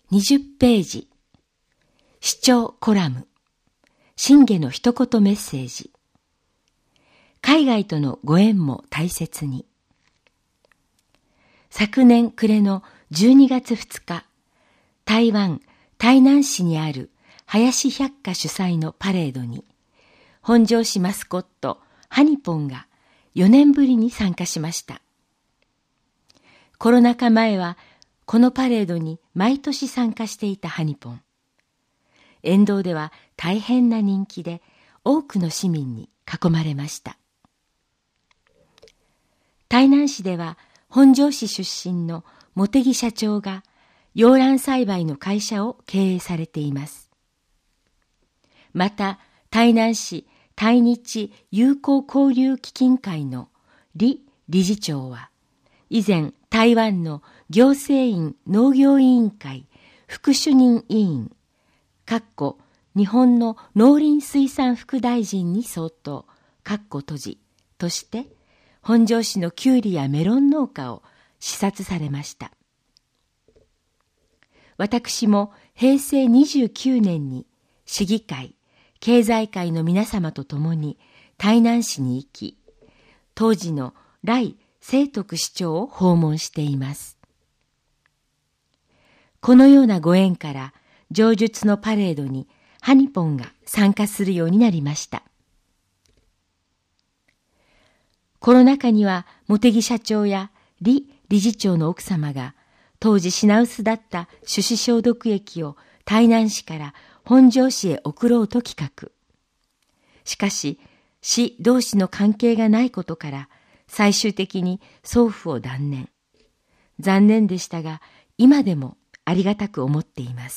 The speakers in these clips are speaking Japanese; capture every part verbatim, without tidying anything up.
にじゅっページ、視聴コラム、信玄の一言メッセージ。海外とのご縁も大切に。昨年暮れのじゅうにがつふつか、台湾台南市にある林百貨主催のパレードに、本庄市マスコットハニポンがよねんぶりに参加しました。コロナ禍前はこのパレードに毎年参加していたハニポン。沿道では大変な人気で多くの市民に囲まれました。台南市では本庄市出身の茂木社長が洋蘭栽培の会社を経営されています。また台南市対日友好交流基金会の李理事長は以前台湾の行政院農業委員会副主任委員かっこ日本の農林水産副大臣に相当かっこ閉じとして本庄市のキュウリやメロン農家を視察されました。私もへいせいにじゅうきゅうねんに市議会経済界の皆様と共に台南市に行き、当時の頼清徳市長を訪問しています。このようなご縁から上述のパレードにハニポンが参加するようになりました。コロナ禍には茂木社長や李理事長の奥様が当時品薄だった手指消毒液を台南市から本庄市へ送ろうと企画。しかし、市同士の関係がないことから、最終的に送付を断念。残念でしたが、今でもありがたく思っています。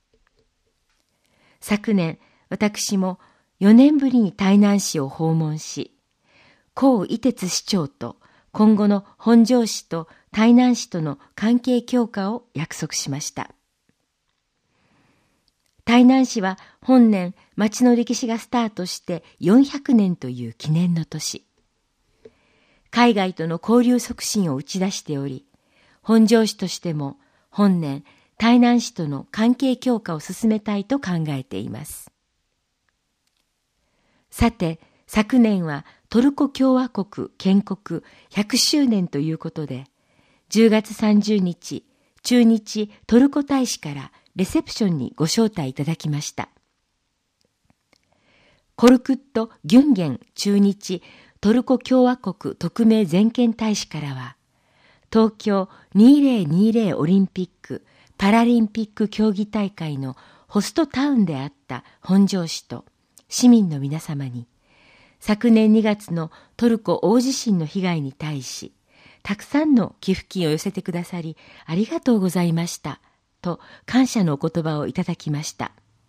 昨年、私もよねんぶりに台南市を訪問し、江伊哲市長と今後の本庄市と台南市との関係強化を約束しました。台南市は本年町の歴史がスタートしてよんひゃくねんという記念の年。海外との交流促進を打ち出しており、本庄市としても本年台南市との関係強化を進めたいと考えています。さて、昨年はトルコ共和国建国ひゃくしゅうねんということで、じゅうがつさんじゅうにち、駐日トルコ大使からレセプションにご招待いただきました。コルクット・ギュンゲン駐日トルコ共和国特命全権大使からは、東京にせんにじゅうオリンピック・パラリンピック競技大会のホストタウンであった本庄市と市民の皆様に、昨年にがつのトルコ大地震の被害に対し、たくさんの寄付金を寄せてくださりありがとうございましたと感謝のお言葉をいただきました。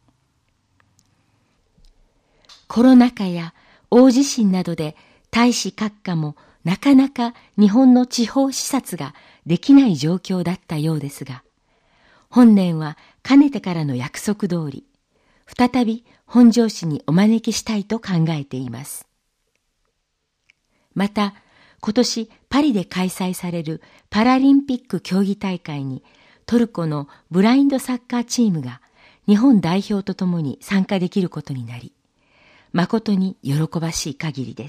コロナ禍や大地震などで大使閣下もなかなか日本の地方視察ができない状況だったようですが、本年はかねてからの約束通り、再び本庄市にお招きしたいと考えています。また、今年パリで開催されるパラリンピック競技大会にトルコのブラインドサッカーチームが日本代表とともに参加できることになり、誠に喜ばしい限りです。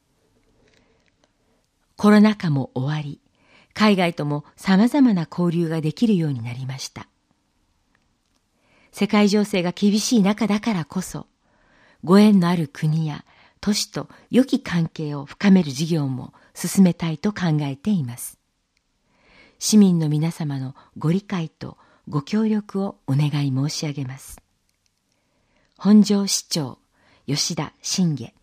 コロナ禍も終わり、海外とも様々な交流ができるようになりました。世界情勢が厳しい中だからこそ、ご縁のある国や都市と良き関係を深める事業も進めたいと考えています。市民の皆様のご理解とご協力をお願い申し上げます。本庄市長、吉田信玄。